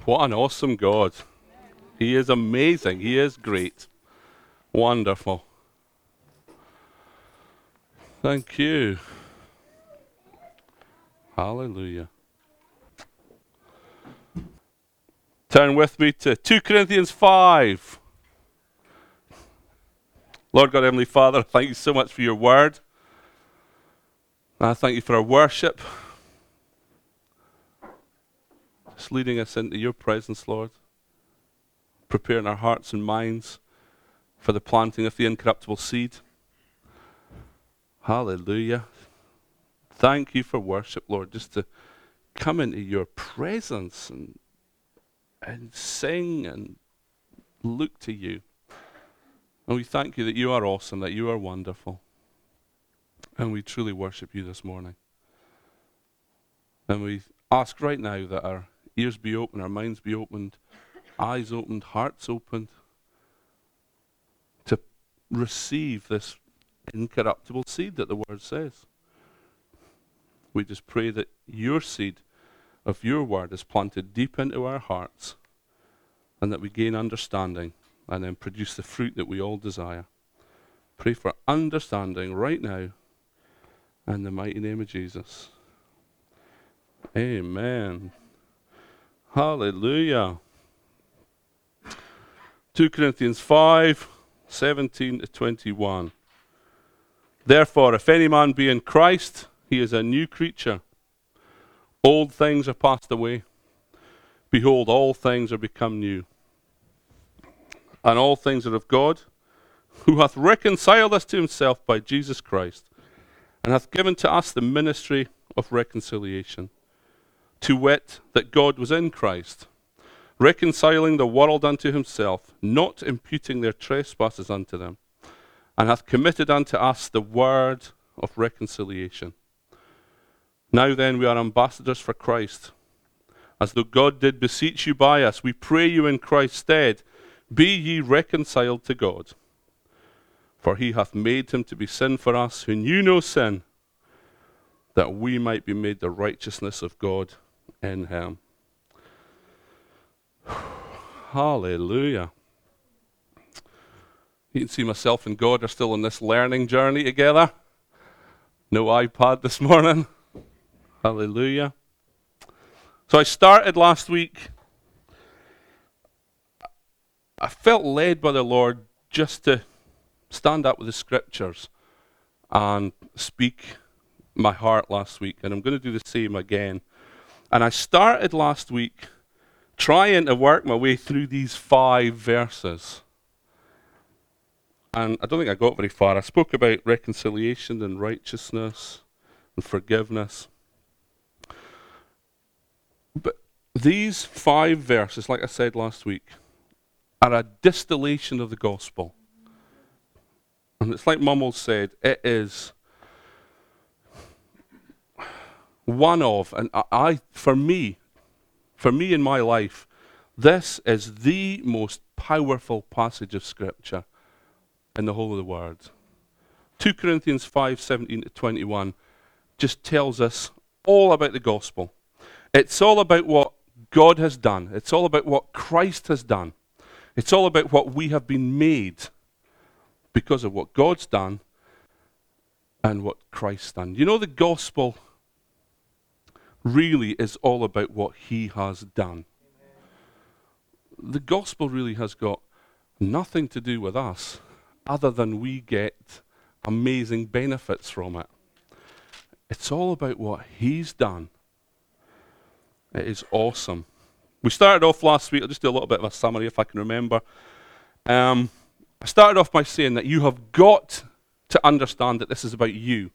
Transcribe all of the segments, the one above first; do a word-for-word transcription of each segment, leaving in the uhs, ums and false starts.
What an awesome God. He is amazing. He is great. Wonderful. Thank you. Hallelujah. Turn with me to two Corinthians five. Lord God, Heavenly Father, thank you so much for your word. And I thank you for our worship. Just leading us into your presence, Lord. Preparing our hearts and minds for the planting of the incorruptible seed. Hallelujah. Thank you for worship, Lord, just to come into your presence and, and sing and look to you. And we thank you that you are awesome, that you are wonderful. And we truly worship you this morning. And we ask right now that our ears be open, our minds be opened, eyes opened, hearts opened, to receive this incorruptible seed that the word says. We just pray that your seed of your word is planted deep into our hearts, and that we gain understanding and then produce the fruit that we all desire. Pray for understanding right now in the mighty name of Jesus. Amen. Hallelujah. two Corinthians five, seventeen to twenty-one. Therefore, if any man be in Christ, he is a new creature. Old things are passed away. Behold, all things are become new. And all things are of God, who hath reconciled us to himself by Jesus Christ, and hath given to us the ministry of reconciliation. To wit, that God was in Christ, reconciling the world unto himself, not imputing their trespasses unto them, and hath committed unto us the word of reconciliation. Now then, we are ambassadors for Christ. As though God did beseech you by us, we pray you in Christ's stead, be ye reconciled to God. For he hath made him to be sin for us, who knew no sin, that we might be made the righteousness of God in him. Hallelujah. You can see myself and God are still on this learning journey together. No iPad this morning. Hallelujah. So I started last week. I felt led by the Lord just to stand up with the scriptures and speak my heart last week. And I'm going to do the same again. And I started last week trying to work my way through these five verses. And I don't think I got very far. I spoke about reconciliation and righteousness and forgiveness. But these five verses, like I said last week, are a distillation of the gospel. And it's like Mummels said, it is one of, and I, I, for me, for me in my life, this is the most powerful passage of Scripture in the whole of the Word. two Corinthians five, seventeen to twenty-one just tells us all about the gospel. It's all about what God has done. It's all about what Christ has done. It's all about what we have been made because of what God's done and what Christ's done. You know, the gospel really is all about what he has done. The gospel really has got nothing to do with us other than we get amazing benefits from it. It's all about what he's done. It is awesome. We started off last week, I'll just do a little bit of a summary if I can remember. Um, I started off by saying that you have got to understand that this is about you.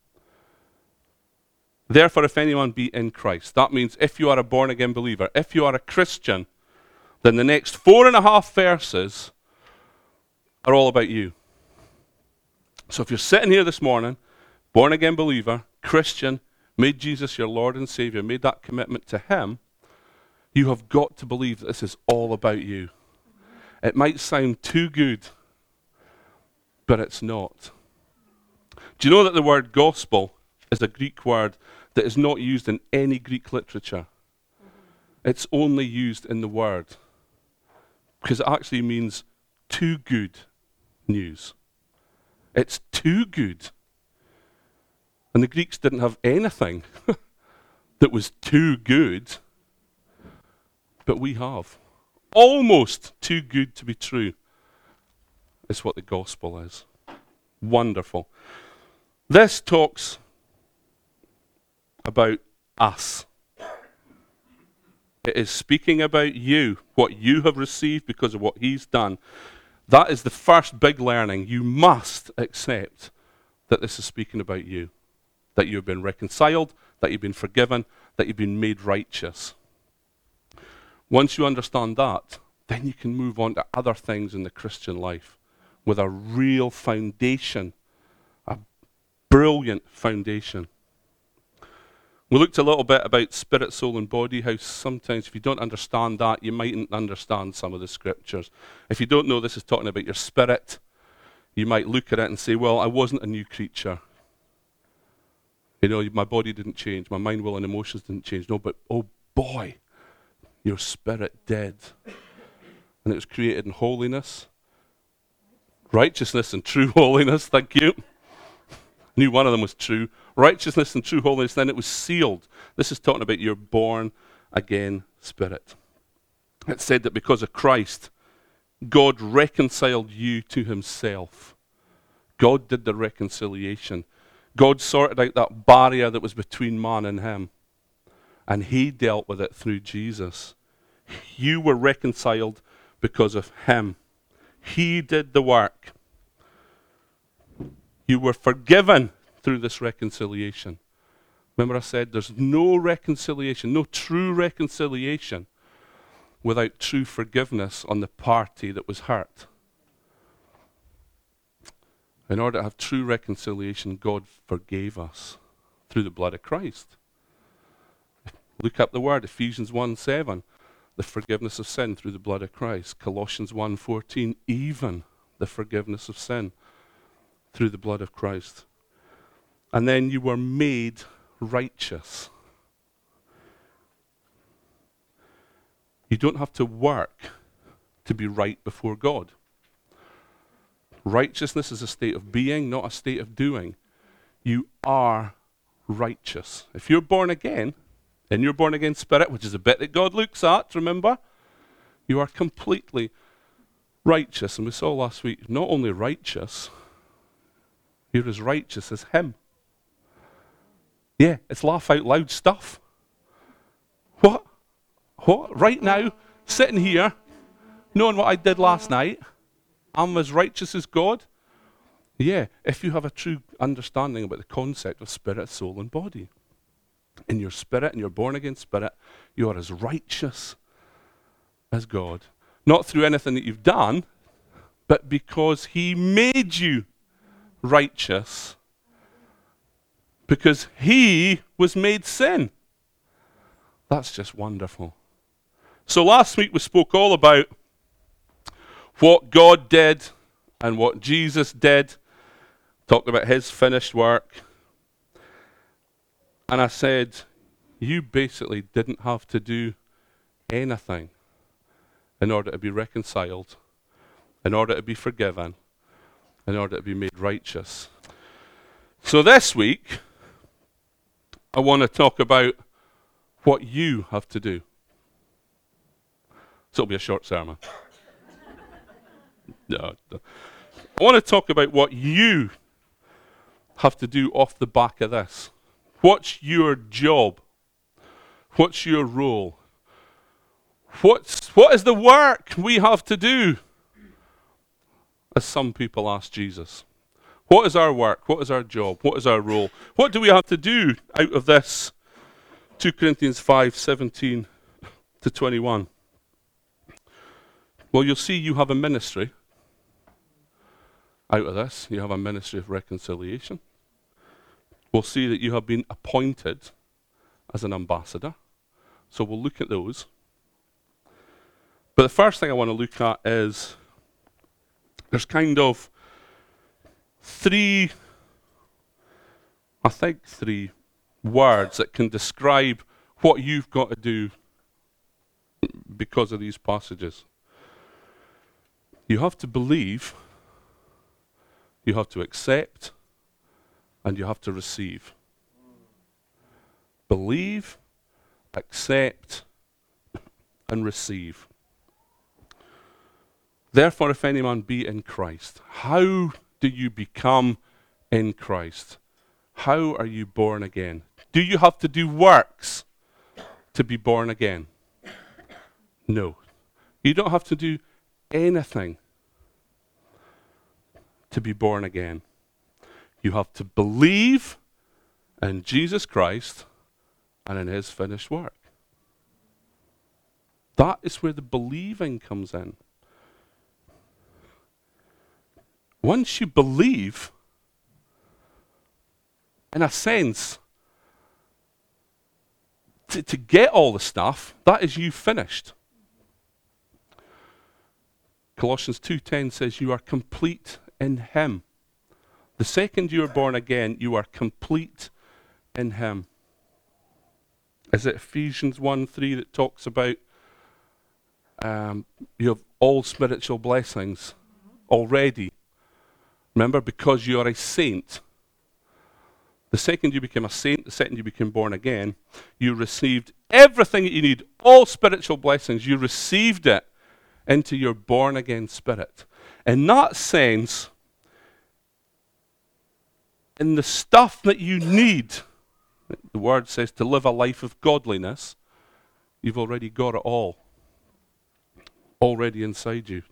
Therefore, if anyone be in Christ, that means if you are a born-again believer, if you are a Christian, then the next four and a half verses are all about you. So if you're sitting here this morning, born-again believer, Christian, made Jesus your Lord and Savior, made that commitment to him, you have got to believe that this is all about you. It might sound too good, but it's not. Do you know that the word gospel is a Greek word that is not used in any Greek literature? It's only used in the word because it actually means too good news. It's too good. And the Greeks didn't have anything that was too good, but we have. Almost too good to be true is what the gospel is. Wonderful. This talks about us. It is speaking about you, what you have received because of what he's done. That is the first big learning. You must accept that this is speaking about you, that you've been reconciled, that you've been forgiven, that you've been made righteous. Once you understand that, then you can move on to other things in the Christian life with a real foundation, a brilliant foundation. We looked a little bit about spirit, soul, and body, how sometimes if you don't understand that, you mightn't understand some of the scriptures. If you don't know this is talking about your spirit, you might look at it and say, well, I wasn't a new creature. You know, my body didn't change, my mind, will, and emotions didn't change. No, but oh boy, your spirit did. And it was created in holiness, righteousness, and true holiness. Thank you. I knew one of them was true. Righteousness and true holiness, then it was sealed. This is talking about your born again spirit. It said that because of Christ, God reconciled you to himself. God did the reconciliation. God sorted out that barrier that was between man and him. And he dealt with it through Jesus. You were reconciled because of him. He did the work. You were forgiven through this reconciliation. Remember I said there's no reconciliation, no true reconciliation without true forgiveness on the party that was hurt. In order to have true reconciliation, God forgave us through the blood of Christ. Look up the word, Ephesians one seven, the forgiveness of sin through the blood of Christ. Colossians one fourteen, even the forgiveness of sin through the blood of Christ. And then you were made righteous. You don't have to work to be right before God. Righteousness is a state of being, not a state of doing. You are righteous. If you're born again, in your born again spirit, which is a bit that God looks at, remember, you are completely righteous. And we saw last week, not only righteous, you're as righteous as him. Yeah, it's laugh out loud stuff. What? What? Right now, sitting here, knowing what I did last night, I'm as righteous as God? Yeah, if you have a true understanding about the concept of spirit, soul, and body. In your spirit, in your born again spirit, you are as righteous as God. Not through anything that you've done, but because he made you righteous. Because he was made sin. That's just wonderful. So last week we spoke all about what God did and what Jesus did. Talked about his finished work. And I said, you basically didn't have to do anything in order to be reconciled, in order to be forgiven, in order to be made righteous. So this week, I want to talk about what you have to do. So it'll be a short sermon. no, no. I want to talk about what you have to do off the back of this. What's your job? What's your role? What's, what is the work we have to do? As some people ask Jesus. What is our work? What is our job? What is our role? What do we have to do out of this? Second Corinthians five seventeen to twenty-one. Well, you'll see you have a ministry out of this. You have a ministry of reconciliation. We'll see that you have been appointed as an ambassador. So we'll look at those. But the first thing I want to look at is there's kind of three, I think three words that can describe what you've got to do because of these passages. You have to believe, you have to accept, and you have to receive. Believe, accept, and receive. Therefore, if any man be in Christ, how do you become in Christ? How are you born again? Do you have to do works to be born again? No. You don't have to do anything to be born again. You have to believe in Jesus Christ and in his finished work. That is where the believing comes in. Once you believe, in a sense, to, to get all the stuff, that is you finished. Colossians two ten says you are complete in him. The second you are born again, you are complete in him. Is it Ephesians one three that talks about um, you have all spiritual blessings already? Remember, because you are a saint. The second you became a saint, the second you became born again, you received everything that you need, all spiritual blessings. You received it into your born again spirit. In that sense, in the stuff that you need, the word says to live a life of godliness, you've already got it all. Already inside you.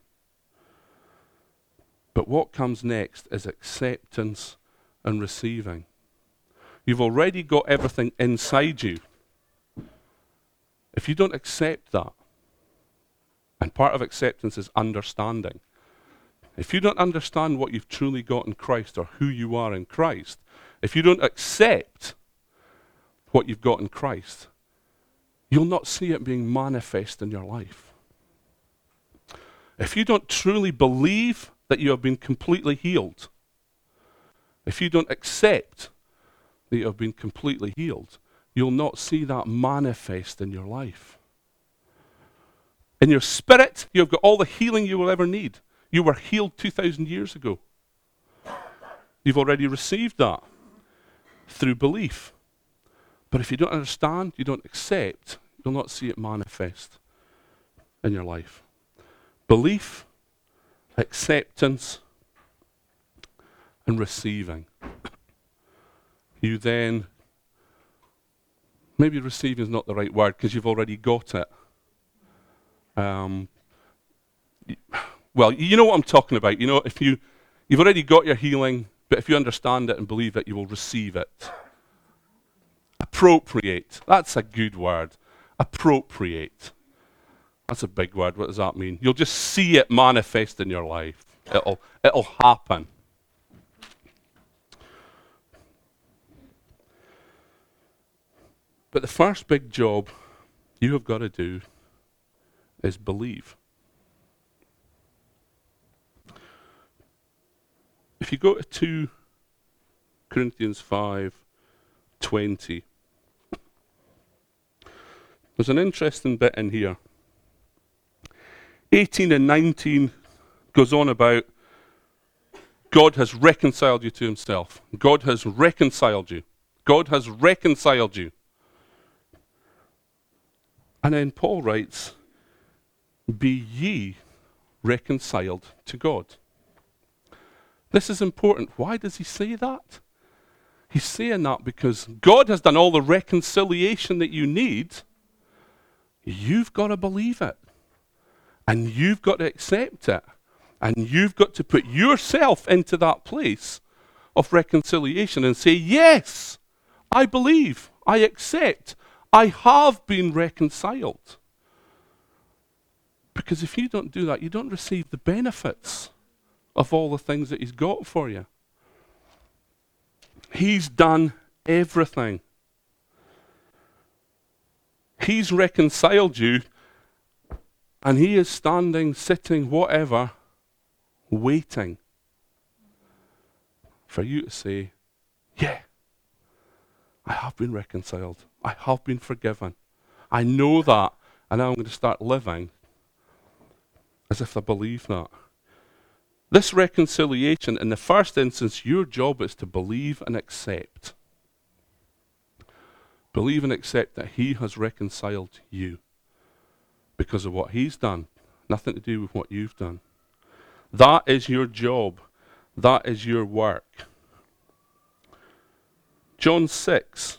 But what comes next is acceptance and receiving. You've already got everything inside you. If you don't accept that, and part of acceptance is understanding. If you don't understand what you've truly got in Christ or who you are in Christ, if you don't accept what you've got in Christ, you'll not see it being manifest in your life. If you don't truly believe that you have been completely healed, if you don't accept that you have been completely healed, you'll not see that manifest in your life. In your spirit, you've got all the healing you will ever need. You were healed two thousand years ago. You've already received that through belief. But if you don't understand, you don't accept, you'll not see it manifest in your life. Belief, acceptance, and receiving. You then, maybe receiving is not the right word because you've already got it. Um, well, you know what I'm talking about. You know, if you, you've already got your healing, but if you understand it and believe it, you will receive it. Appropriate. That's a good word. Appropriate. That's a big word. What does that mean? You'll just see it manifest in your life. It'll, it'll happen. But the first big job you have got to do is believe. If you go to two Corinthians five twenty, there's an interesting bit in here. eighteen and nineteen goes on about God has reconciled you to himself. God has reconciled you. God has reconciled you. And then Paul writes, be ye reconciled to God. This is important. Why does he say that? He's saying that because God has done all the reconciliation that you need. You've got to believe it. And you've got to accept it. And you've got to put yourself into that place of reconciliation and say, yes, I believe, I accept, I have been reconciled. Because if you don't do that, you don't receive the benefits of all the things that he's got for you. He's done everything. He's reconciled you, and he is standing, sitting, whatever, waiting for you to say, yeah, I have been reconciled. I have been forgiven. I know that, and now I'm going to start living as if I believe that. This reconciliation, in the first instance, your job is to believe and accept. Believe and accept that he has reconciled you because of what he's done. Nothing to do with what you've done. That is your job. That is your work. John six.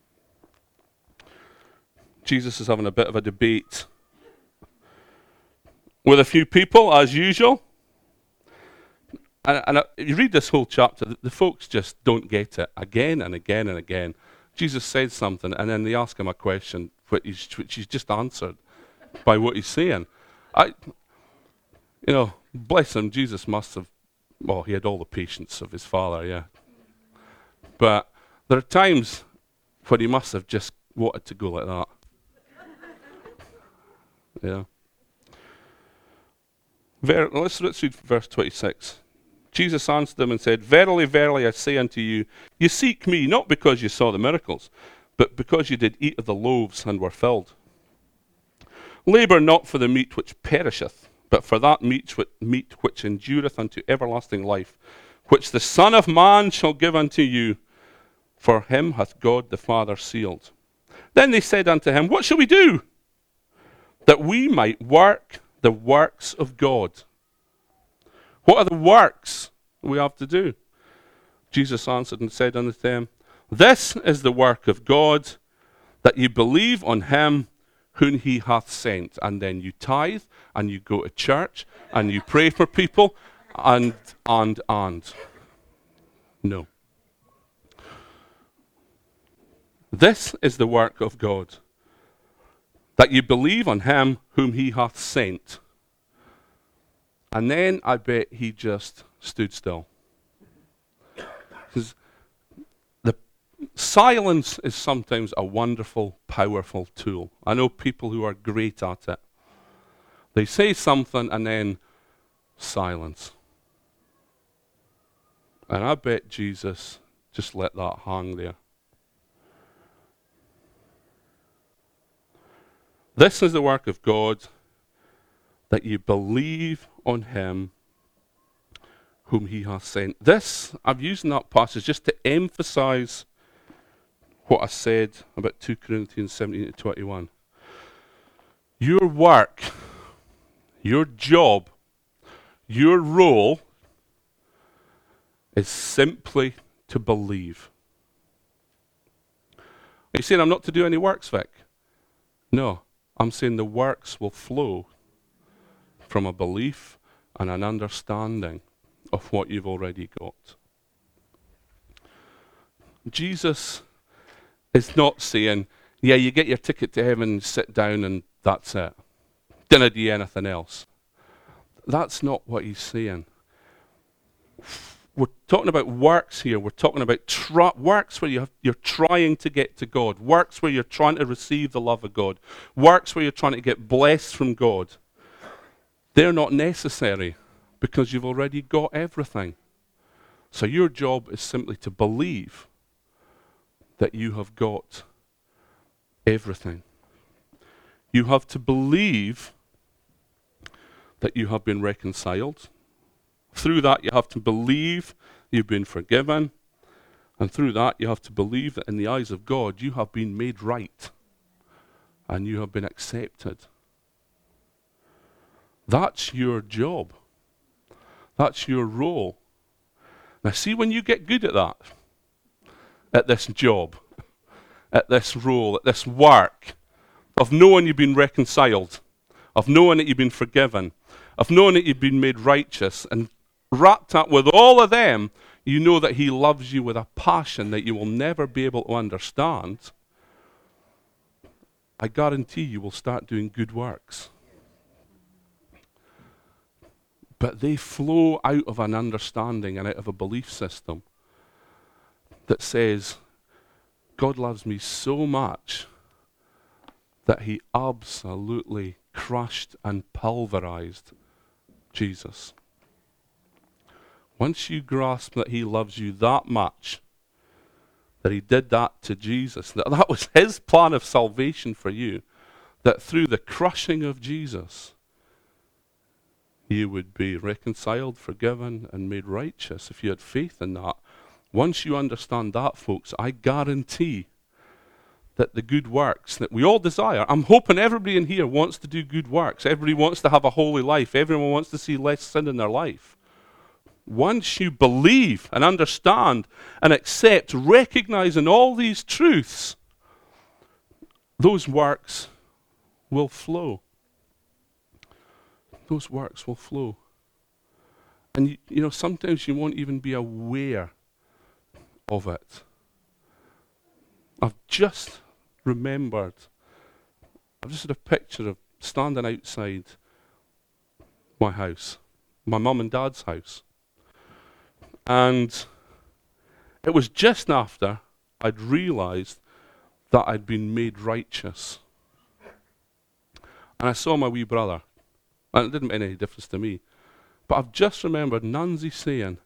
Jesus is having a bit of a debate with a few people, as usual. And, and uh, you read this whole chapter, the, the folks just don't get it again and again and again. Jesus says something, and then they ask him a question, which he's, which he's just answered by what he's saying. I, you know, bless him, Jesus must have, well, he had all the patience of his father, yeah. But there are times when he must have just wanted to go like that. Yeah. Ver- let's, let's read verse twenty-six. Jesus answered them and said, "Verily, verily, I say unto you, you seek me not because you saw the miracles, but because you did eat of the loaves and were filled. Labour not for the meat which perisheth, but for that meat which, meat which endureth unto everlasting life, which the Son of Man shall give unto you, for him hath God the Father sealed." Then they said unto him, "What shall we do, that we might work the works of God?" What are the works we have to do? Jesus answered and said unto them, "This is the work of God, that you believe on him whom he hath sent." And then you tithe, and you go to church, and you pray for people, and, and, and. No. This is the work of God, that you believe on him whom he hath sent. And then I bet he just stood still. Because the silence is sometimes a wonderful, powerful tool. I know people who are great at it. They say something and then silence. And I bet Jesus just let that hang there. This is the work of God, that you believe on him whom he hath sent. This, I've used in that passage just to emphasize what I said about two Corinthians seventeen to twenty-one. Your work, your job, your role is simply to believe. Are you saying I'm not to do any works, Vic? No, I'm saying the works will flow from a belief and an understanding of what you've already got. Jesus is not saying, yeah, you get your ticket to heaven, sit down, and that's it. Don't do anything else. That's not what he's saying. We're talking about works here. We're talking about tr- works where you have, you're trying to get to God. Works where you're trying to receive the love of God. Works where you're trying to get blessed from God. They're not necessary because you've already got everything. So your job is simply to believe that you have got everything. You have to believe that you have been reconciled. Through that, you have to believe you've been forgiven. And through that, you have to believe that in the eyes of God, you have been made right and you have been accepted. That's your job. That's your role. Now see, when you get good at that, at this job, at this role, at this work, of knowing you've been reconciled, of knowing that you've been forgiven, of knowing that you've been made righteous, and wrapped up with all of them, you know that he loves you with a passion that you will never be able to understand. I guarantee you will start doing good works. But they flow out of an understanding and out of a belief system that says, God loves me so much that he absolutely crushed and pulverized Jesus. Once you grasp that he loves you that much, that he did that to Jesus, that that was his plan of salvation for you, that through the crushing of Jesus, you would be reconciled, forgiven, and made righteous if you had faith in that. Once you understand that, folks, I guarantee that the good works that we all desire, I'm hoping everybody in here wants to do good works. Everybody wants to have a holy life. Everyone wants to see less sin in their life. Once you believe and understand and accept, recognizing all these truths, those works will flow. Those works will flow. And you, you know, sometimes you won't even be aware of it. I've just remembered, I've just had a picture of standing outside my house, my mum and dad's house. And it was just after I'd realized that I'd been made righteous. And I saw my wee brother, and it didn't make any difference to me. But I've just remembered Nancy saying,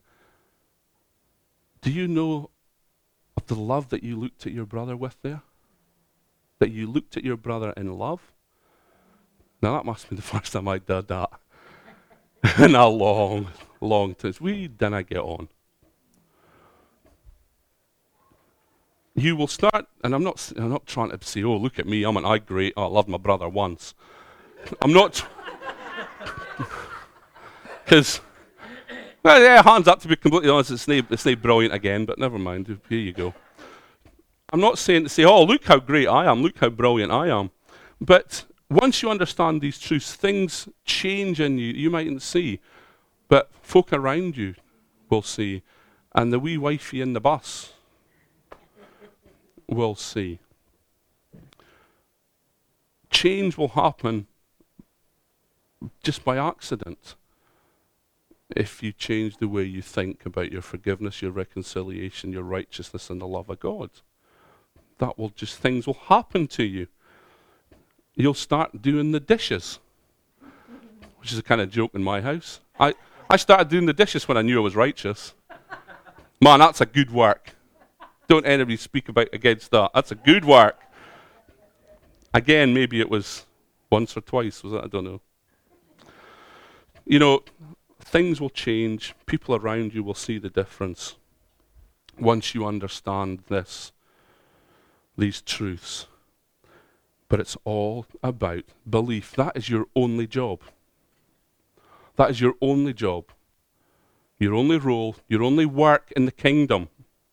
do you know of the love that you looked at your brother with there? That you looked at your brother in love? Now that must be the first time I did that. In a long, long time. We didn't get on. You will start, and I'm not I'm not trying to say, oh, look at me, I'm an I great, oh, I loved my brother once. I'm not, because, well, yeah, hands up, to be completely honest, it's not, it's not brilliant again, but never mind, here you go. I'm not saying to say, oh, look how great I am, look how brilliant I am. But once you understand these truths, things change in you. You mightn't see, but folk around you will see. And the wee wifey in the bus will see. Change will happen just by accident if you change the way you think about your forgiveness, your reconciliation, your righteousness, and the love of God. That will just, things will happen to you. You'll start doing the dishes, which is a kind of joke in my house. I, I started doing the dishes when I knew I was righteous. Man, that's a good work. Don't anybody speak about against that. That's a good work. Again, maybe it was once or twice, was it? I don't know. You know, things will change. People around you will see the difference once you understand this, these truths. But it's all about belief. That is your only job. That is your only job. Your only role, your only work in the kingdom.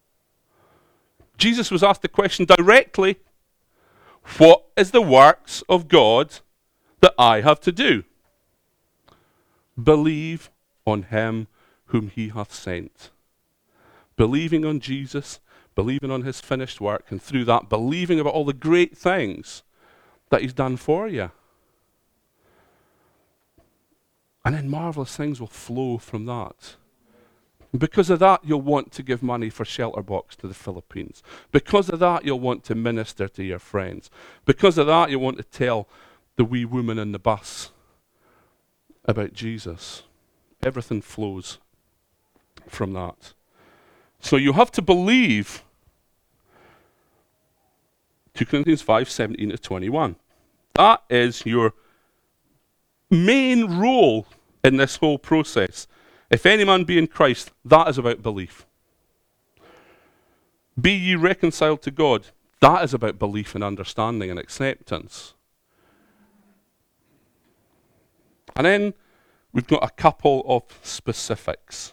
Jesus was asked the question directly, what is the works of God that I have to do? Believe on him whom he hath sent. Believing on Jesus, believing on his finished work, and through that believing about all the great things that he's done for you. And then marvelous things will flow from that. Because of that, you'll want to give money for Shelter Box to the Philippines. Because of that, you'll want to minister to your friends. Because of that, you'll want to tell the wee woman in the bus about Jesus. Everything flows from that. So you have to believe. Second Corinthians five, seventeen to twenty-one. That is your main role in this whole process. If any man be in Christ, that is about belief. Be ye reconciled to God, that is about belief and understanding and acceptance. And then we've got a couple of specifics.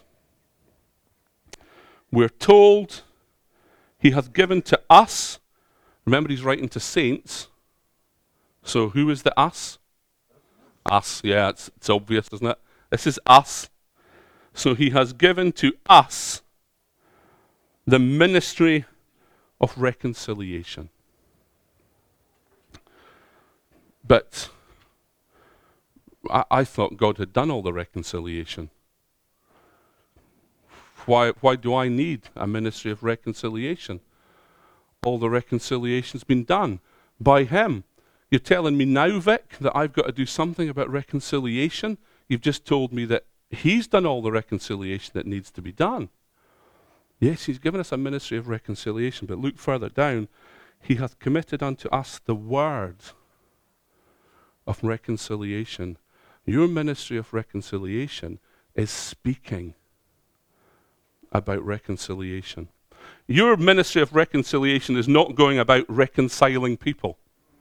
We're told he hath given to us, remember he's writing to saints, so who is the us? Us, yeah, it's, it's obvious, isn't it? This is us. So he has given to us the ministry of reconciliation. But I, I thought God had done all the reconciliation. Why, why do I need a ministry of reconciliation? All the reconciliation's been done by him. You're telling me now, Vic, that I've got to do something about reconciliation? You've just told me that he's done all the reconciliation that needs to be done. Yes, he's given us a ministry of reconciliation, but look further down. He hath committed unto us the word of reconciliation, your ministry of reconciliation is speaking about reconciliation. Your ministry of reconciliation is not going about reconciling people.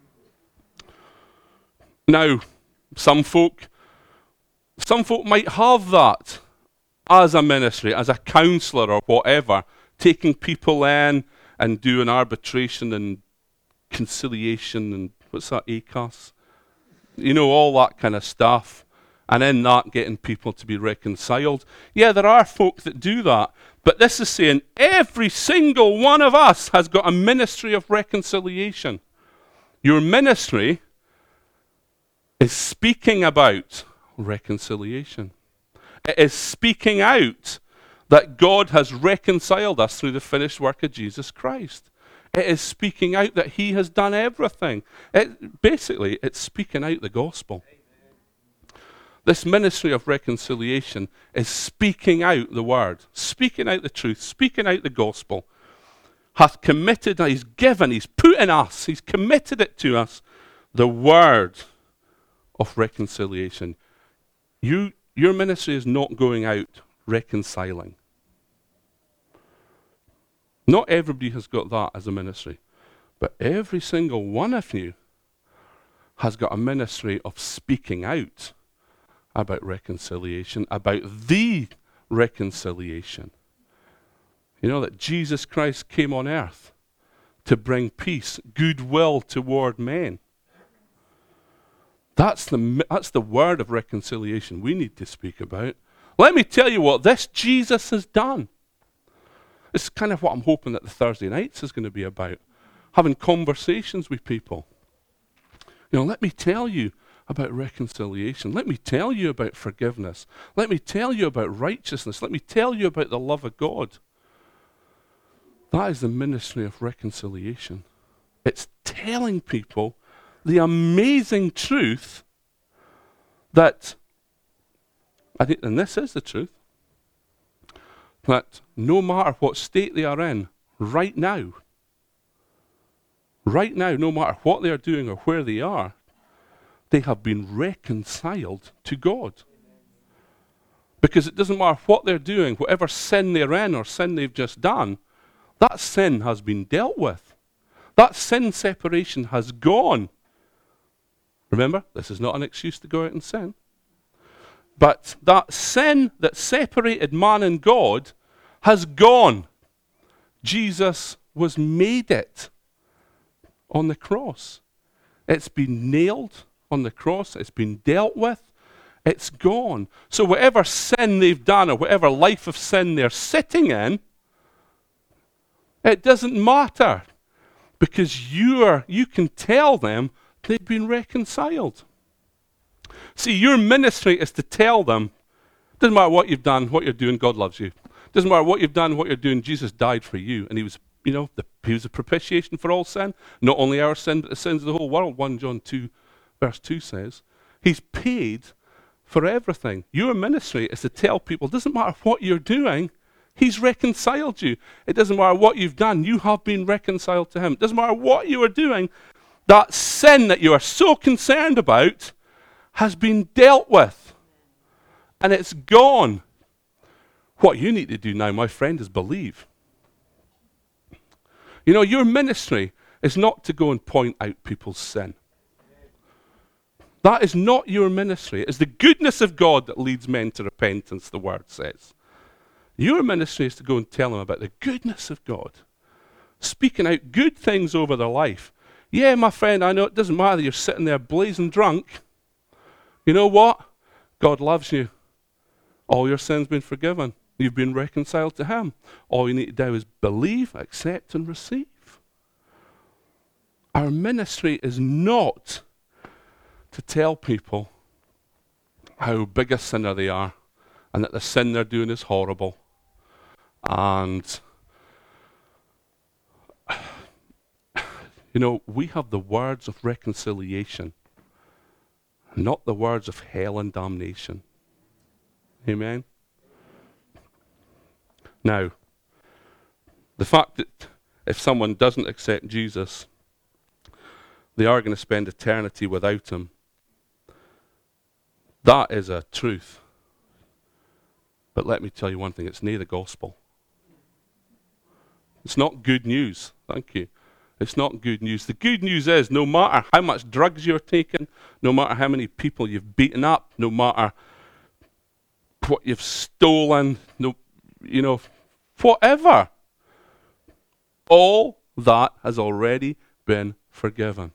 Now, some folk, some folk might have that as a ministry, as a counselor or whatever, taking people in and doing arbitration and conciliation and what's that, A C A S? You know, all that kind of stuff. And in that, getting people to be reconciled. Yeah, there are folk that do that. But this is saying every single one of us has got a ministry of reconciliation. Your ministry is speaking about reconciliation. It is speaking out that God has reconciled us through the finished work of Jesus Christ. It is speaking out that he has done everything. It, basically, it's speaking out the gospel. This ministry of reconciliation is speaking out the word, speaking out the truth, speaking out the gospel. Hath committed, he's given, he's put in us, he's committed it to us, the word of reconciliation. You, your ministry is not going out reconciling. Not everybody has got that as a ministry, but every single one of you has got a ministry of speaking out about reconciliation, about the reconciliation. You know that Jesus Christ came on earth to bring peace, goodwill toward men. That's the, that's the word of reconciliation we need to speak about. Let me tell you what this Jesus has done. It's kind of what I'm hoping that the Thursday nights is going to be about. Having conversations with people. You know, let me tell you about reconciliation. Let me tell you about forgiveness. Let me tell you about righteousness. Let me tell you about the love of God. That is the ministry of reconciliation. It's telling people the amazing truth that, I think, and this is the truth, that no matter what state they are in right now, right now, no matter what they are doing or where they are, they have been reconciled to God. Because it doesn't matter what they're doing, whatever sin they're in or sin they've just done, that sin has been dealt with. That sin separation has gone. Remember, this is not an excuse to go out and sin. But that sin that separated man and God has gone. Jesus was made it on the cross. It's been nailed on the cross. It's been dealt with. It's gone. So whatever sin they've done or whatever life of sin they're sitting in, it doesn't matter because you're, you can tell them they've been reconciled. See, your ministry is to tell them, doesn't matter what you've done, what you're doing, God loves you. Doesn't matter what you've done, what you're doing, Jesus died for you. And he was, you know, the, he was a propitiation for all sin. Not only our sin, but the sins of the whole world. First John two, verse two says, he's paid for everything. Your ministry is to tell people, doesn't matter what you're doing, he's reconciled you. It doesn't matter what you've done, you have been reconciled to him. It doesn't matter what you are doing, that sin that you are so concerned about has been dealt with. And it's gone. What you need to do now, my friend, is believe. You know, your ministry is not to go and point out people's sin. That is not your ministry. It is the goodness of God that leads men to repentance, the word says. Your ministry is to go and tell them about the goodness of God. Speaking out good things over their life. Yeah, my friend, I know it doesn't matter that you're sitting there blazing drunk. You know what? God loves you. All your sins been forgiven. You've been reconciled to him. All you need to do is believe, accept, and receive. Our ministry is not to tell people how big a sinner they are and that the sin they're doing is horrible. And, you know, we have the words of reconciliation, not the words of hell and damnation. Amen? Now, the fact that if someone doesn't accept Jesus, they are going to spend eternity without him That is a truth. But let me tell you one thing, it's nae the gospel. It's not good news. Thank you. It's not good news. The good news is no matter how much drugs you're taking, no matter how many people you've beaten up, no matter what you've stolen, no, you know, whatever, all that has already been forgiven.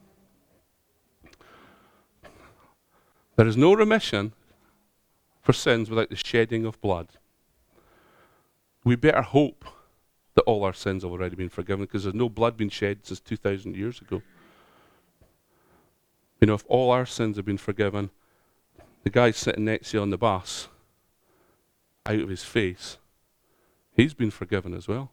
There is no remission for sins without the shedding of blood. We better hope that all our sins have already been forgiven, because there's no blood been shed since two thousand years ago. You know, if all our sins have been forgiven, the guy sitting next to you on the bus, out of his face, he's been forgiven as well.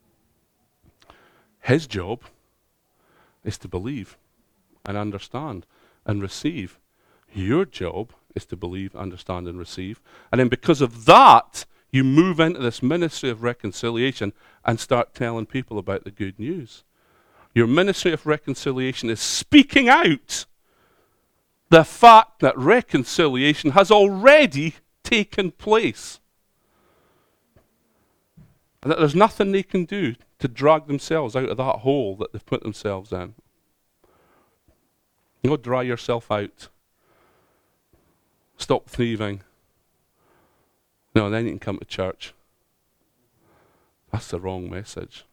His job is to believe and understand and receive. Your job is to believe, understand, and receive. And then because of that, you move into this ministry of reconciliation and start telling people about the good news. Your ministry of reconciliation is speaking out the fact that reconciliation has already taken place. And that there's nothing they can do to drag themselves out of that hole that they've put themselves in. You know, dry yourself out. Stop thieving. No, then you can come to church. That's the wrong message.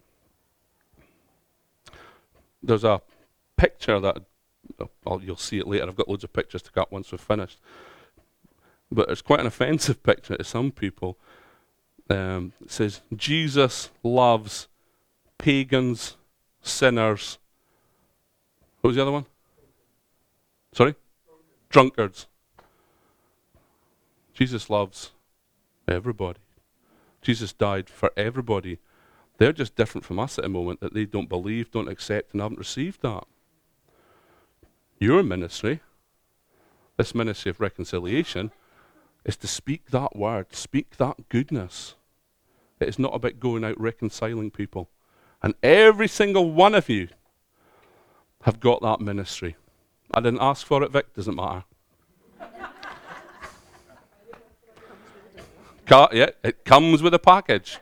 There's a picture that, well, you'll see it later. I've got loads of pictures to cut once we've finished. But it's quite an offensive picture to some people. Um, it says, Jesus loves pagans, sinners. What was the other one? Sorry? Drunkards. Jesus loves everybody. Jesus died for everybody. They're just different from us at the moment, that they don't believe, don't accept, and haven't received that. Your ministry, this ministry of reconciliation, is to speak that word, speak that goodness. It is not about going out reconciling people. And every single one of you have got that ministry. I didn't ask for it, Vic, doesn't matter. Ca- yeah, it comes with a package.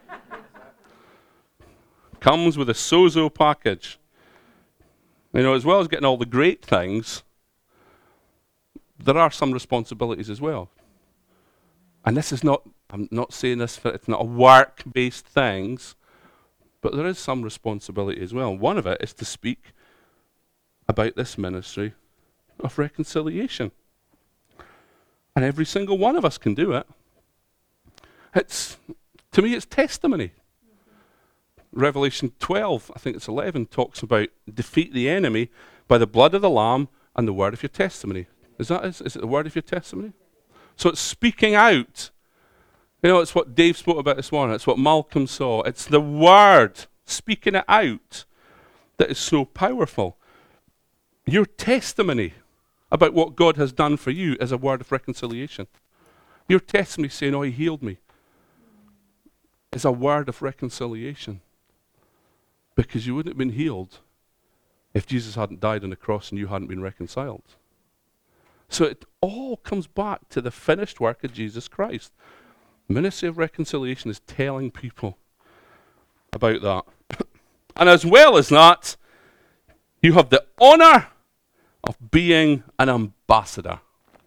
Comes with a sozo package. You know, as well as getting all the great things, there are some responsibilities as well. And this is not, I'm not saying this, for, it's not a work-based things, but there is some responsibility as well. One of it is to speak about this ministry of reconciliation. And every single one of us can do it. It's, to me, it's testimony. Mm-hmm. Revelation twelve, I think it's eleven, talks about defeat the enemy by the blood of the Lamb and the word of your testimony. Is that is, is it the word of your testimony? So it's speaking out. You know, it's what Dave spoke about this morning. It's what Malcolm saw. It's the word, speaking it out, that is so powerful. Your testimony about what God has done for you is a word of reconciliation. Your testimony saying, oh, he healed me, is a word of reconciliation. Because you wouldn't have been healed if Jesus hadn't died on the cross and you hadn't been reconciled. So it all comes back to the finished work of Jesus Christ. Ministry of reconciliation is telling people about that. And as well as that, you have the honor of being an ambassador.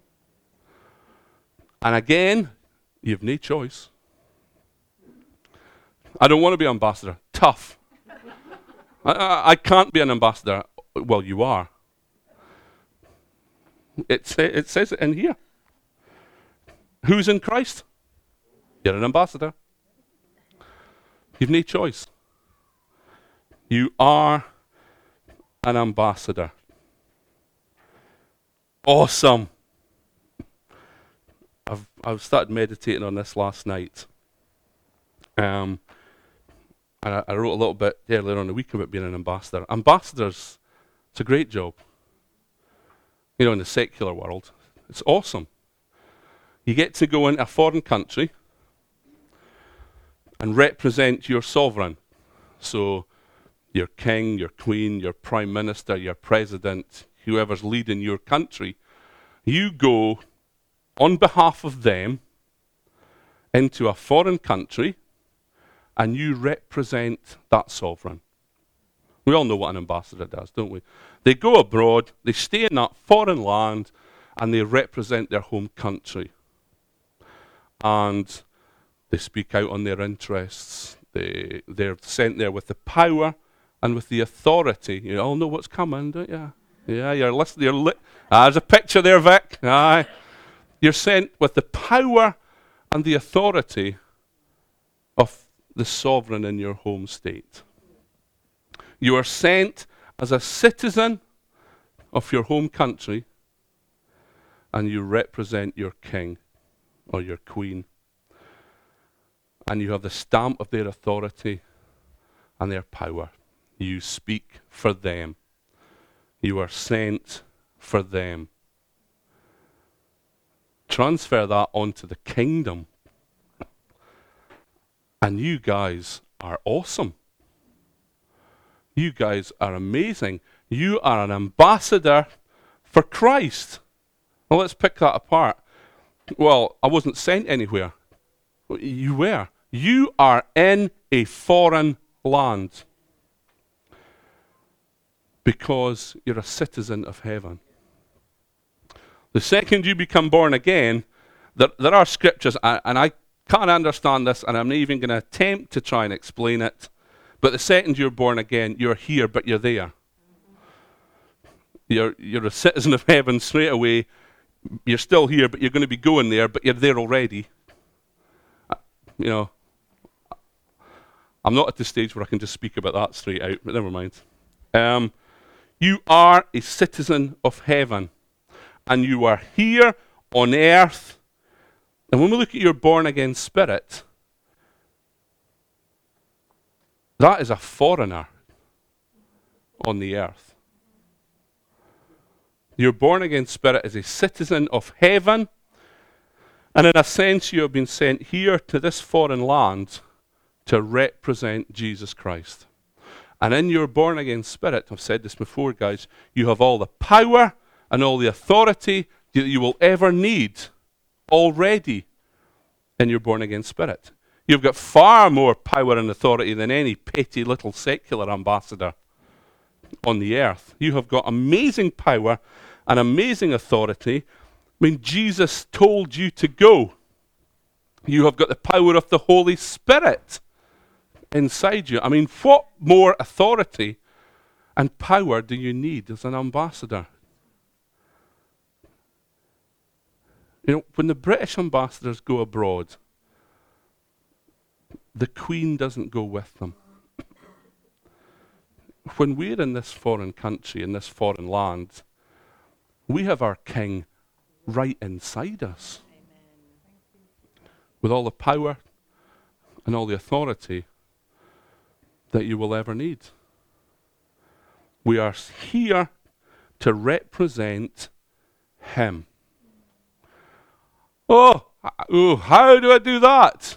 And again, you have no choice. I don't want to be ambassador. Tough. I, I, I can't be an ambassador. Well, you are. It, say, it says it in here. Who's in Christ? You're an ambassador. You've no choice. You are an ambassador. Awesome. I've I've started meditating on this last night. Um, and I, I wrote a little bit earlier on the week about being an ambassador. Ambassadors, it's a great job. You know, in the secular world, it's awesome. You get to go into a foreign country and represent your sovereign. So your king, your queen, your prime minister, your president, whoever's leading your country, you go on behalf of them into a foreign country, and you represent that sovereign. We all know what an ambassador does, don't we? They go abroad, they stay in that foreign land, and they represent their home country. And they speak out on their interests. They, they're sent there with the power and with the authority. You all know what's coming, don't you? Yeah, you're listening. You're li- ah, there's a picture there, Vic. Aye. You're sent with the power and the authority of the sovereign in your home state. You are sent as a citizen of your home country, and you represent your king or your queen. And you have the stamp of their authority and their power. You speak for them. You are sent for them. Transfer that onto the kingdom. And you guys are awesome. You guys are amazing. You are an ambassador for Christ. Well, let's pick that apart. Well, I wasn't sent anywhere. You were. You are in a foreign land because you're a citizen of heaven. The second you become born again, there, there are scriptures, and I can't understand this, and I'm not even going to attempt to try and explain it, but the second you're born again, you're here, but you're there. You're, you're a citizen of heaven straight away. You're still here, but you're going to be going there, but you're there already. You know, I'm not at the stage where I can just speak about that straight out, but never mind. Um, you are a citizen of heaven, and you are here on earth. And when we look at your born-again spirit, that is a foreigner on the earth. Your born-again spirit is a citizen of heaven, and in a sense you have been sent here to this foreign land to represent Jesus Christ. And in your born-again spirit, I've said this before, guys, you have all the power and all the authority that you will ever need already in your born-again spirit. You've got far more power and authority than any petty little secular ambassador on the earth. You have got amazing power and amazing authority. When Jesus told you to go, you have got the power of the Holy Spirit inside you. I mean, what more authority and power do you need as an ambassador? You know, when the British ambassadors go abroad, the Queen doesn't go with them. When we're in this foreign country, in this foreign land, we have our King right inside us. Amen. With all the power and all the authority that you will ever need. We are here to represent Him. Oh, oh, how do I do that?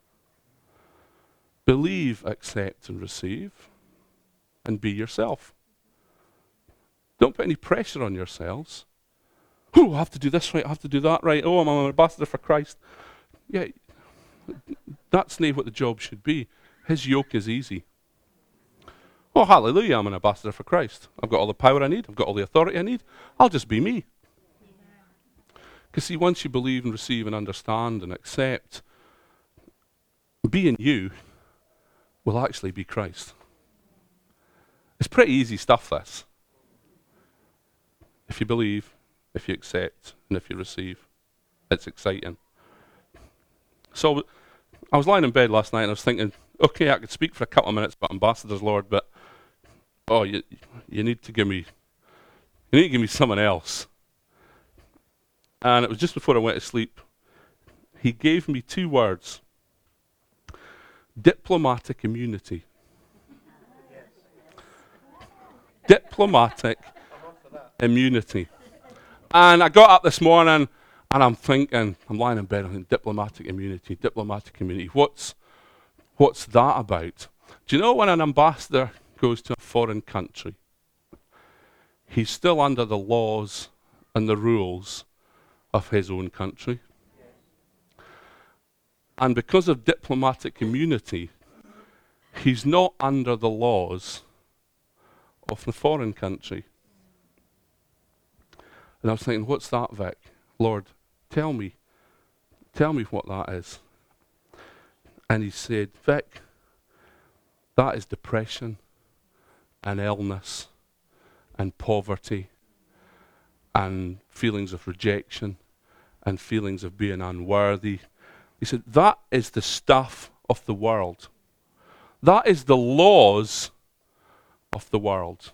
Believe, accept, and receive, and be yourself. Don't put any pressure on yourselves. Oh, I have to do this right, I have to do that right. Oh, I'm an ambassador for Christ. Yeah, that's not what the job should be. His yoke is easy. Oh, hallelujah, I'm an ambassador for Christ. I've got all the power I need. I've got all the authority I need. I'll just be me. Because see, once you believe and receive and understand and accept, being you will actually be Christ. It's pretty easy stuff, this. If you believe, if you accept, and if you receive, it's exciting. So I was lying in bed last night and I was thinking, okay, I could speak for a couple of minutes about ambassadors, Lord, but oh, you you need to give me, you need to give me someone else. And it was just before I went to sleep. He gave me two words: diplomatic immunity. Yes. Diplomatic immunity. And I got up this morning and I'm thinking, I'm lying in bed, I'm thinking, diplomatic immunity, diplomatic immunity. What's what's that about? Do you know when an ambassador goes to a foreign country, he's still under the laws and the rules of his own country. And because of diplomatic immunity, he's not under the laws of the foreign country. And I was thinking, what's that, Vic? Lord, tell me. Tell me what that is. And he said, Vic, that is depression and illness and poverty and feelings of rejection and feelings of being unworthy. He said, that is the stuff of the world. That is the laws of the world.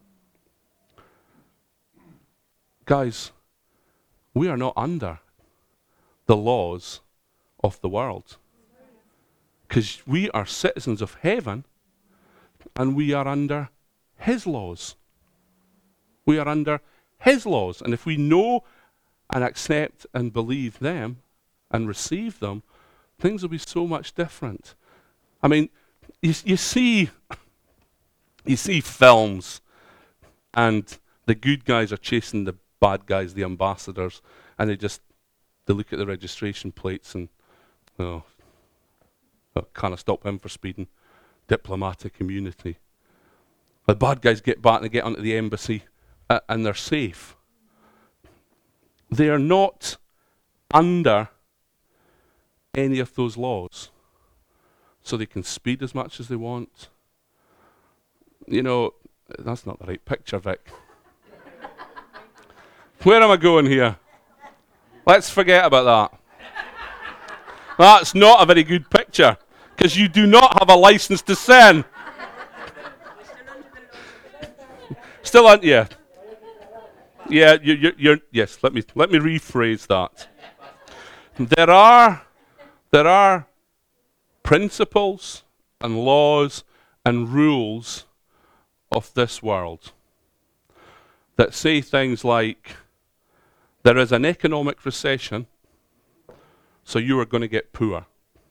Guys, we are not under the laws of the world. Because we are citizens of heaven and we are under his laws. We are under his laws. And if we know and accept and believe them and receive them, things will be so much different. I mean, you, you see, you see films and the good guys are chasing the bad guys, the ambassadors, and they just, they look at the registration plates and, oh, oh can't stop him for speeding. Diplomatic immunity. The bad guys get back and they get onto the embassy uh, and they're safe. They are not under any of those laws. So they can speed as much as they want. You know, that's not the right picture, Vic. Where am I going here? Let's forget about that. That's not a very good picture, because you do not have a license to sin. Still aren't you? Yeah, you, you, you're, yes, let me, let me rephrase that. There are, there are principles and laws and rules of this world that say things like, there is an economic recession, so you are going to get poor.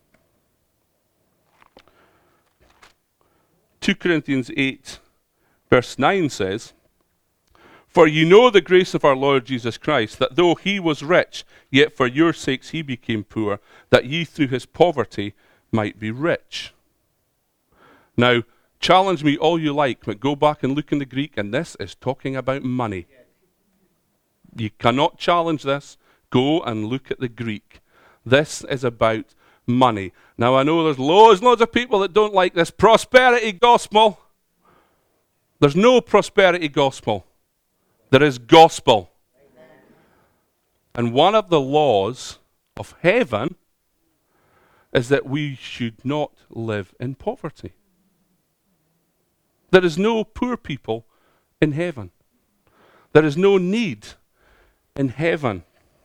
Second Corinthians eight, verse nine says, for you know the grace of our Lord Jesus Christ, that though he was rich, yet for your sakes he became poor, that ye through his poverty might be rich. Now, challenge me all you like, but go back and look in the Greek, and this is talking about money. You cannot challenge this. Go and look at the Greek. This is about money. Now, I know there's loads and loads of people that don't like this prosperity gospel. There's no prosperity gospel. There is gospel. Amen. And one of the laws of heaven is that we should not live in poverty. There is no poor people in heaven. There is no need in heaven.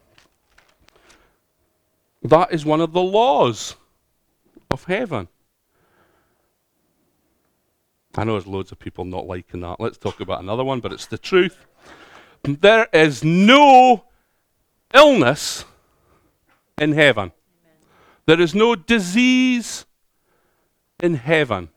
That is one of the laws of heaven. I know there's loads of people not liking that. Let's talk about another one, but it's the truth. There is no illness in heaven. Amen. There is no disease in heaven.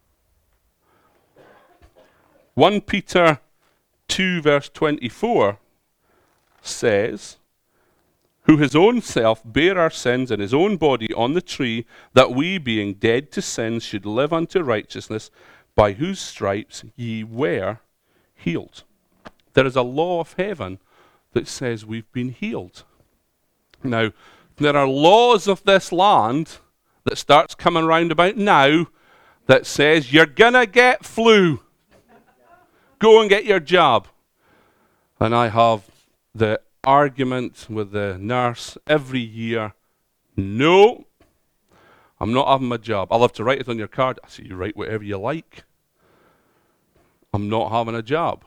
First Peter two verse twenty-four says, who his own self bare our sins in his own body on the tree, that we, being dead to sins, should live unto righteousness, by whose stripes ye were healed. There is a law of heaven that says we've been healed. Now, there are laws of this land that starts coming round about now that says you're gonna get flu. Go and get your jab. And I have the argument with the nurse every year. No, I'm not having my jab. I'll have to write it on your card. I say, you write whatever you like. I'm not having a jab.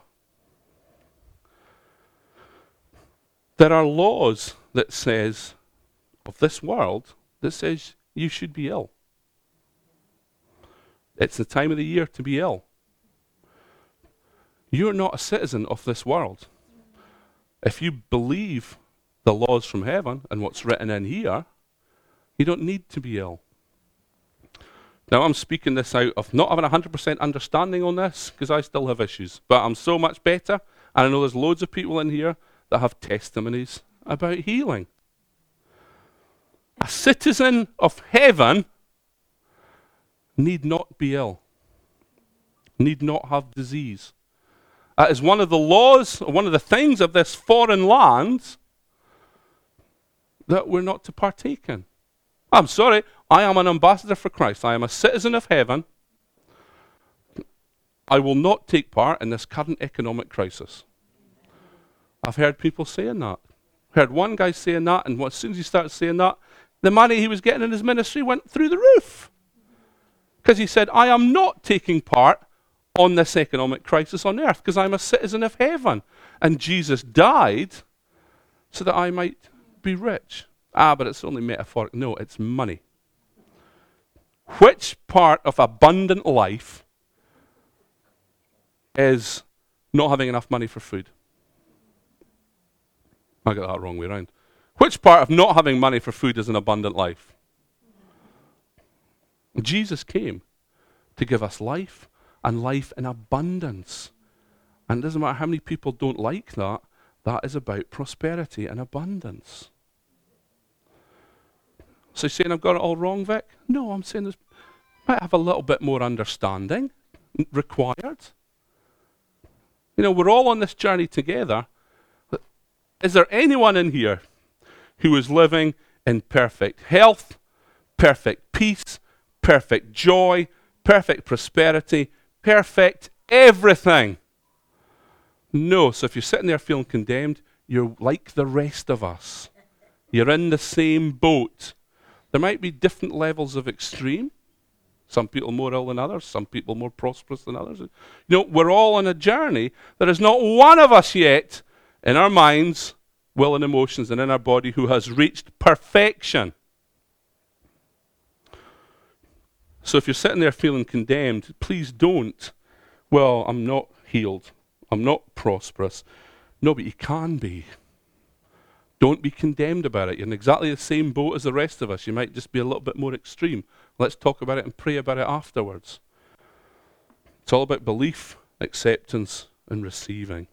There are laws that says, of this world, that says you should be ill. It's the time of the year to be ill. You're not a citizen of this world. If you believe the laws from heaven and what's written in here, you don't need to be ill. Now, I'm speaking this out of not having one hundred percent understanding on this, because I still have issues. But I'm so much better, and I know there's loads of people in here that have testimonies about healing. A citizen of heaven need not be ill, need not have disease. That is one of the laws, one of the things of this foreign land that we're not to partake in. I'm sorry, I am an ambassador for Christ. I am a citizen of heaven. I will not take part in this current economic crisis. I've heard people saying that. Heard one guy saying that, and as soon as he started saying that, the money he was getting in his ministry went through the roof. Because he said, I am not taking part on this economic crisis on earth because I'm a citizen of heaven. And Jesus died so that I might be rich. Ah, but it's only metaphoric. No, it's money. Which part of abundant life is not having enough money for food? I got that wrong way around. Which part of not having money for food is an abundant life? Jesus came to give us life and life in abundance. And it doesn't matter how many people don't like that, that is about prosperity and abundance. So you're saying I've got it all wrong, Vic? No, I'm saying there's might have a little bit more understanding required. You know, we're all on this journey together. Is there anyone in here who is living in perfect health, perfect peace, perfect joy, perfect prosperity, perfect everything? No. So if you're sitting there feeling condemned, you're like the rest of us. You're in the same boat. There might be different levels of extreme. Some people more ill than others, some people more prosperous than others. You know, we're all on a journey. There is not one of us yet in our minds, will and emotions, and in our body who has reached perfection. So if you're sitting there feeling condemned, please don't. Well, I'm not healed. I'm not prosperous. No, but you can be. Don't be condemned about it. You're in exactly the same boat as the rest of us. You might just be a little bit more extreme. Let's talk about it and pray about it afterwards. It's all about belief, acceptance, and receiving.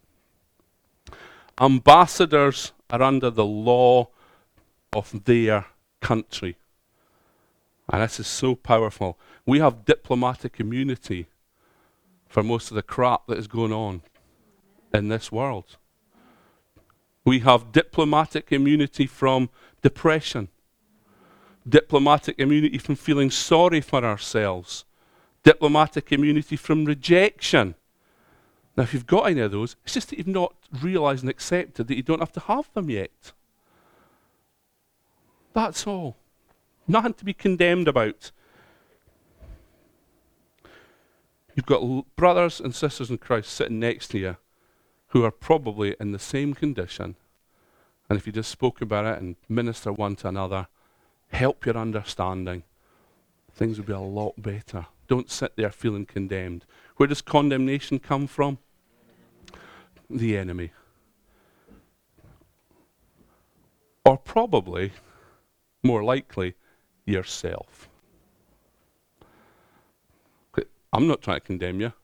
Ambassadors are under the law of their country. And this is so powerful. We have diplomatic immunity for most of the crap that is going on in this world. We have diplomatic immunity from depression, diplomatic immunity from feeling sorry for ourselves, diplomatic immunity from rejection. Now, if you've got any of those, it's just that you've not realized and accepted that you don't have to have them yet. That's all. Nothing to be condemned about. You've got l- brothers and sisters in Christ sitting next to you who are probably in the same condition. And if you just spoke about it and minister one to another, help your understanding, things would be a lot better. Don't sit there feeling condemned. Where does condemnation come from? The enemy. Or probably, more likely, yourself. I'm not trying to condemn you.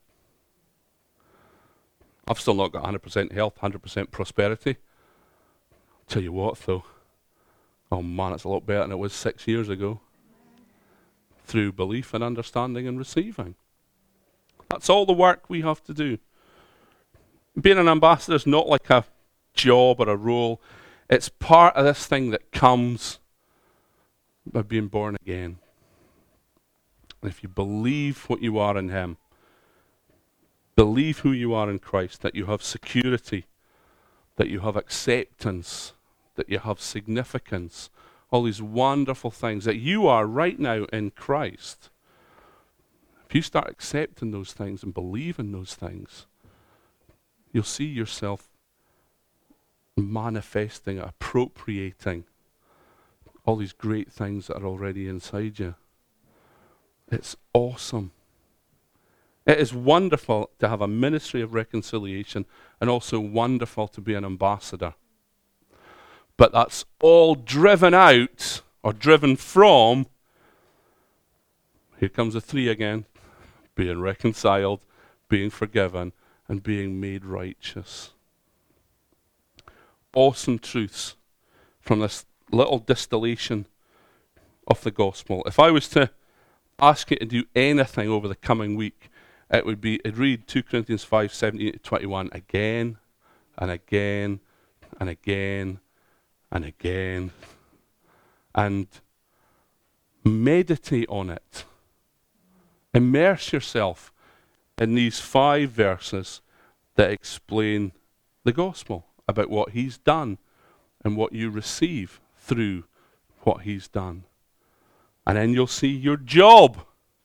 I've still not got one hundred percent health, one hundred percent prosperity. Tell you what, though. Oh man, it's a lot better than it was six years ago. Through belief and understanding and receiving. That's all the work we have to do. Being an ambassador is not like a job or a role. It's part of this thing that comes by being born again. And if you believe what you are in Him, believe who you are in Christ, that you have security, that you have acceptance, that you have significance, all these wonderful things that you are right now in Christ. If you start accepting those things and believing those things, you'll see yourself manifesting, appropriating all these great things that are already inside you. It's awesome. It is wonderful to have a ministry of reconciliation and also wonderful to be an ambassador. But that's all driven out or driven from, here comes the three again, being reconciled, being forgiven, and being made righteous. Awesome truths from this little distillation of the gospel. If I was to ask you to do anything over the coming week, it would be to read two Corinthians five, seventeen to twenty-one again and again and again and again and meditate on it. Immerse yourself in these five verses that explain the gospel, about what he's done and what you receive through what he's done. And then you'll see your job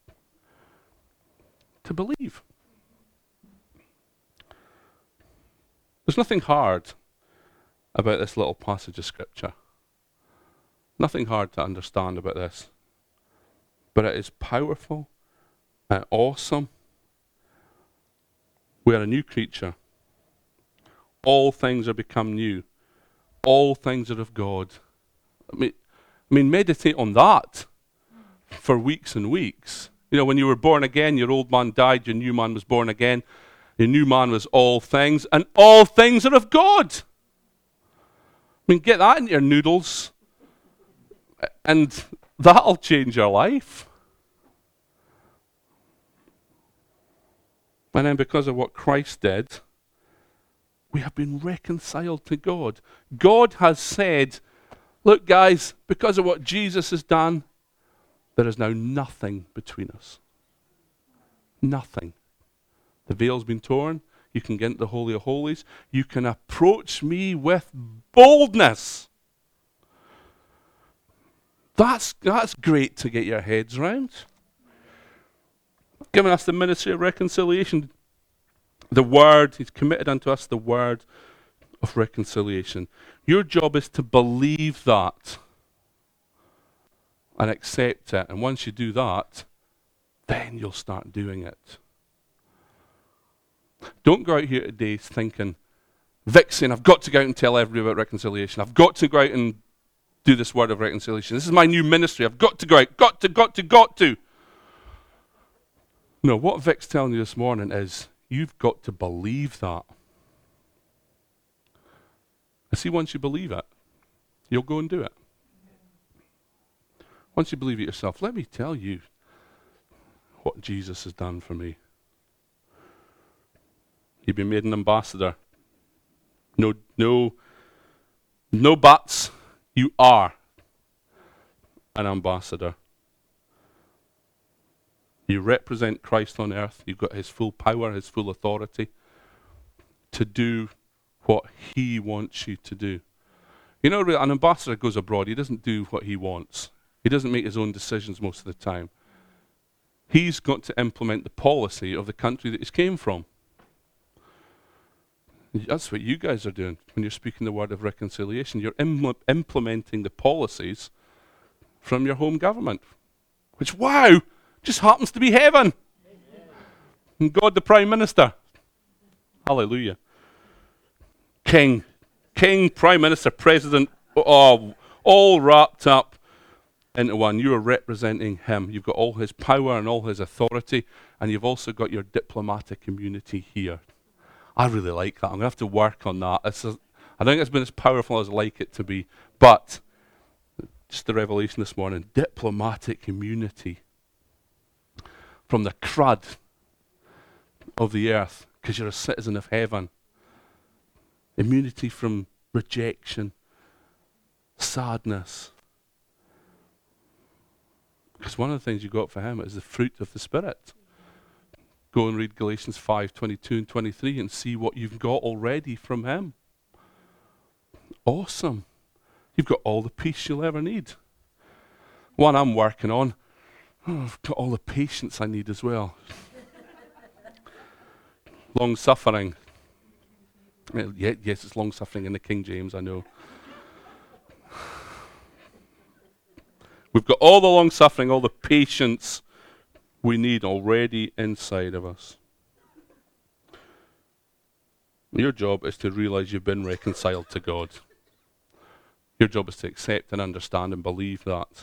to believe. There's nothing hard about this little passage of scripture. Nothing hard to understand about this. But it is powerful and awesome. We are a new creature. All things are become new. All things are of God. I mean, I mean, meditate on that for weeks and weeks. You know, when you were born again, your old man died, your new man was born again. Your new man was all things, and all things are of God. I mean, get that into your noodles, and that'll change your life. And then because of what Christ did, we have been reconciled to God. God has said, look guys, because of what Jesus has done, there is now nothing between us. Nothing. The veil's been torn. You can get into the Holy of Holies. You can approach me with boldness. That's, that's great to get your heads around. Giving us the ministry of reconciliation. The word, he's committed unto us the word of reconciliation. Your job is to believe that and accept it. And once you do that, then you'll start doing it. Don't go out here today thinking, Vic saying, I've got to go out and tell everybody about reconciliation. I've got to go out and do this word of reconciliation. This is my new ministry. I've got to go out. Got to, got to, got to. No, what Vic's telling you this morning is, you've got to believe that. And see, once you believe it, you'll go and do it. Once you believe it yourself, let me tell you what Jesus has done for me. You've been made an ambassador. No, no, no buts. You are an ambassador. You represent Christ on earth. You've got his full power, his full authority to do what he wants you to do. You know, an ambassador goes abroad. He doesn't do what he wants. He doesn't make his own decisions most of the time. He's got to implement the policy of the country that he's came from. That's what you guys are doing when you're speaking the word of reconciliation. You're Im- implementing the policies from your home government, which, wow, just happens to be heaven. Amen. And God the Prime Minister. Hallelujah. King. King, Prime Minister, President, oh, all wrapped up into one. You are representing him. You've got all his power and all his authority, and you've also got your diplomatic immunity here. I really like that. I'm going to have to work on that. It's a, I don't think it's been as powerful as I like it to be, but just the revelation this morning, diplomatic immunity from the crud of the earth, because you're a citizen of heaven. Immunity from rejection, sadness. Because one of the things you got for him is the fruit of the Spirit. Go and read Galatians five, twenty-two and twenty-three and see what you've got already from him. Awesome. You've got all the peace you'll ever need. One I'm working on, oh, I've got all the patience I need as well. Long suffering. Well, yeah, yes, it's long suffering in the King James, I know. We've got all the long suffering, all the patience we need already inside of us. Your job is to realize you've been reconciled to God. Your job is to accept and understand and believe that.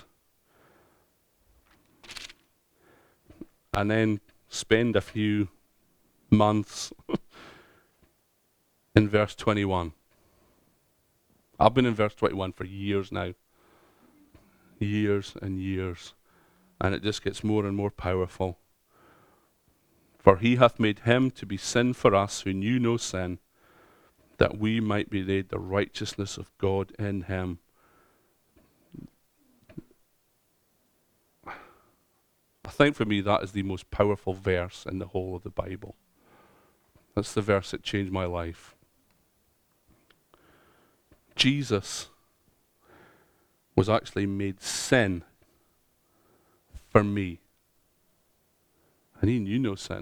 And then spend a few months in verse twenty-one. I've been in verse twenty-one for years now. Years and years. And it just gets more and more powerful. For he hath made him to be sin for us who knew no sin, that we might be made the righteousness of God in him. I think for me that is the most powerful verse in the whole of the Bible. That's the verse that changed my life. Jesus was actually made sin for me. And he knew no sin.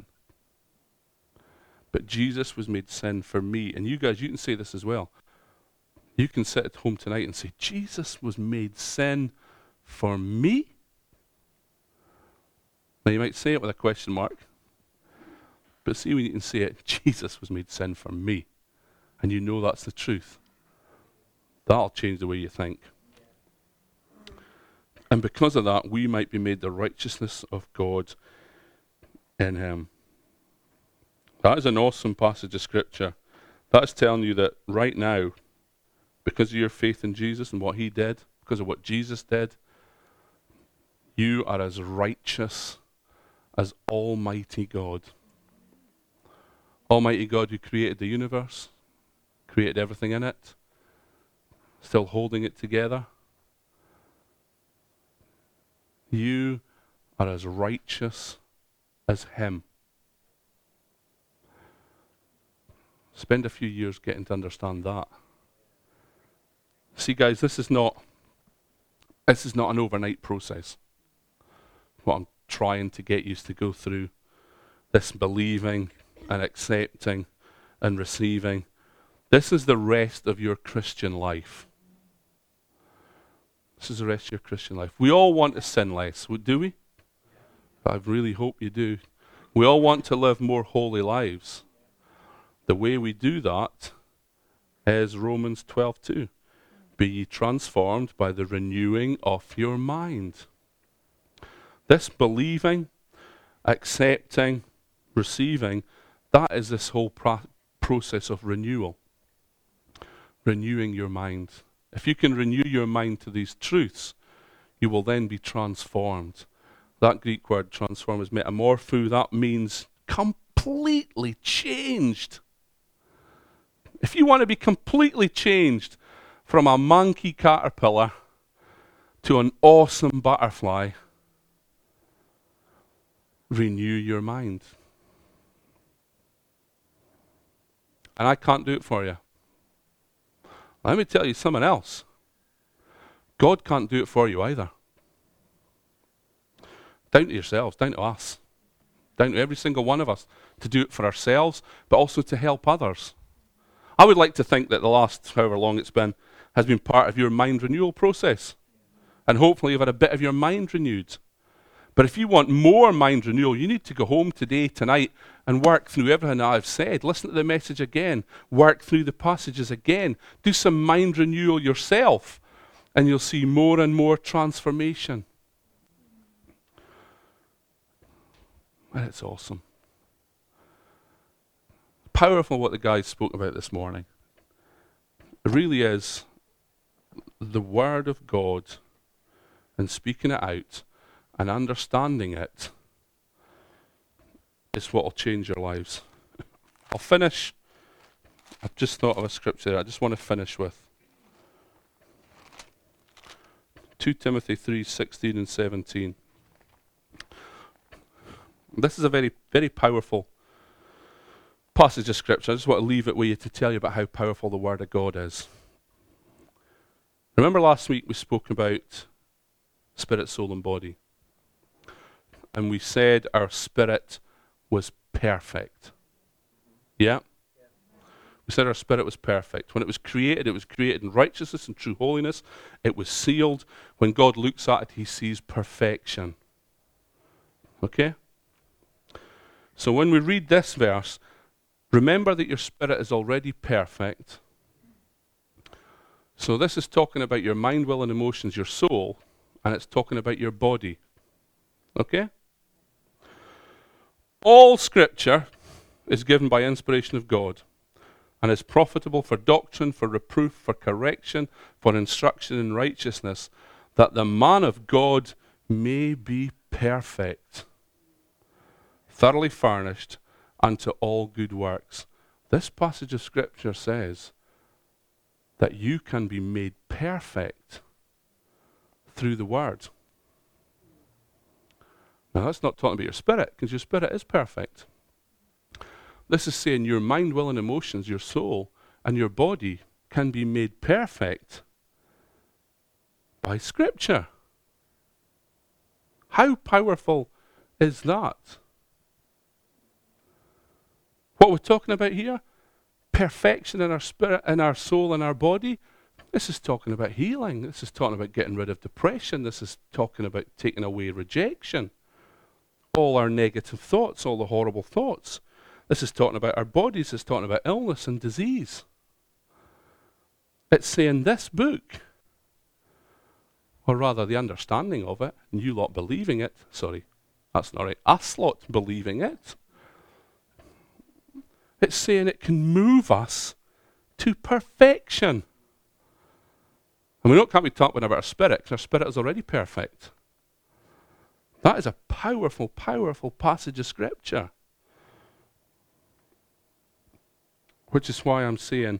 But Jesus was made sin for me. And you guys, you can say this as well. You can sit at home tonight and say, Jesus was made sin for me? Now you might say it with a question mark. But see when you can say it, Jesus was made sin for me. And you know that's the truth. That'll change the way you think. And because of that, we might be made the righteousness of God in him. That is an awesome passage of scripture. That is telling you that right now, because of your faith in Jesus and what he did, because of what Jesus did, you are as righteous as Almighty God. Almighty God who created the universe, created everything in it, still holding it together. You are as righteous as him. Spend a few years getting to understand that. See guys, this is not this is not an overnight process. What I'm trying to get you to go through, this believing and accepting and receiving. This is the rest of your Christian life. This is the rest of your Christian life. We all want to sin less, do we? I really hope you do. We all want to live more holy lives. The way we do that is Romans twelve two. Be ye transformed by the renewing of your mind. This believing, accepting, receiving, that is this whole pro- process of renewal. Renewing your mind. If you can renew your mind to these truths, you will then be transformed. That Greek word transform is metamorpho. That means completely changed. If you want to be completely changed from a monkey caterpillar to an awesome butterfly, renew your mind. And I can't do it for you. Let me tell you something else. God can't do it for you either. Down to yourselves, down to us, down to every single one of us, to do it for ourselves, but also to help others. I would like to think that the last, however long it's been, has been part of your mind renewal process. And hopefully you've had a bit of your mind renewed. But if you want more mind renewal, you need to go home today, tonight, and work through everything I've said. Listen to the message again. Work through the passages again. Do some mind renewal yourself, and you'll see more and more transformation. And it's awesome. Powerful what the guys spoke about this morning. It really is the Word of God and speaking it out and understanding it is what will change your lives. I'll finish. I've just thought of a scripture I just want to finish with. Second Timothy three sixteen and seventeen. This is a very, very powerful passage of scripture. I just want to leave it with you to tell you about how powerful the Word of God is. Remember last week we spoke about spirit, soul, and body. And we said our spirit was perfect. Yeah? We said our spirit was perfect. When it was created, it was created in righteousness and true holiness. It was sealed. When God looks at it, he sees perfection. Okay? So when we read this verse, remember that your spirit is already perfect. So this is talking about your mind, will, and emotions, your soul, and it's talking about your body. Okay? All scripture is given by inspiration of God. and is profitable for doctrine, for reproof, for correction, for instruction in righteousness, that the man of God may be perfect, thoroughly furnished unto all good works. This passage of Scripture says that you can be made perfect through the Word. Now, that's not talking about your spirit, because your spirit is perfect. This is saying your mind, will, and emotions, your soul, and your body can be made perfect by Scripture. How powerful is that? What we're talking about here, perfection in our spirit, in our soul, and our body, this is talking about healing. This is talking about getting rid of depression. This is talking about taking away rejection. All our negative thoughts, all the horrible thoughts. This is talking about our bodies. It's talking about illness and disease. It's saying this book, or rather the understanding of it, and you lot believing it, sorry, that's not right, us lot believing it, it's saying it can move us to perfection. And we don't can't be talking about our spirit, because our spirit is already perfect. That is a powerful, powerful passage of Scripture. Which is why I'm saying,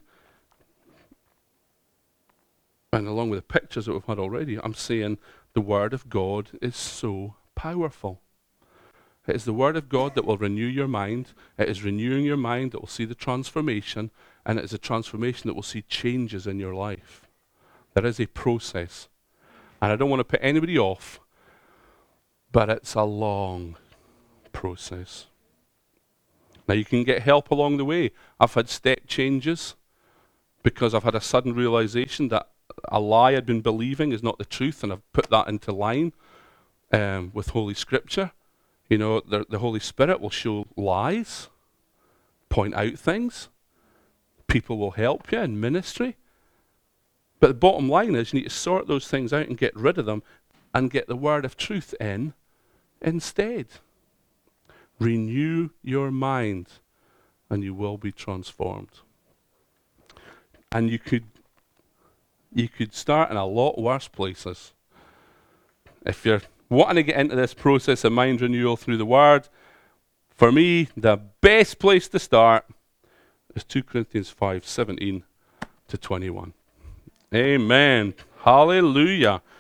and along with the pictures that we've had already, I'm saying the Word of God is so powerful. It is the Word of God that will renew your mind. It is renewing your mind that will see the transformation, and it is a transformation that will see changes in your life. There is a process. And I don't want to put anybody off, but it's a long process. Now, you can get help along the way. I've had step changes because I've had a sudden realization that a lie I'd been believing is not the truth, and I've put that into line um, with Holy Scripture. You know, the, the Holy Spirit will show lies, point out things. People will help you in ministry. But the bottom line is you need to sort those things out and get rid of them and get the word of truth in instead. Renew your mind and you will be transformed. And you could you could start in a lot worse places. If you're wanting to get into this process of mind renewal through the Word, for me, the best place to start is two Corinthians five, seventeen to twenty-one. Amen. Hallelujah.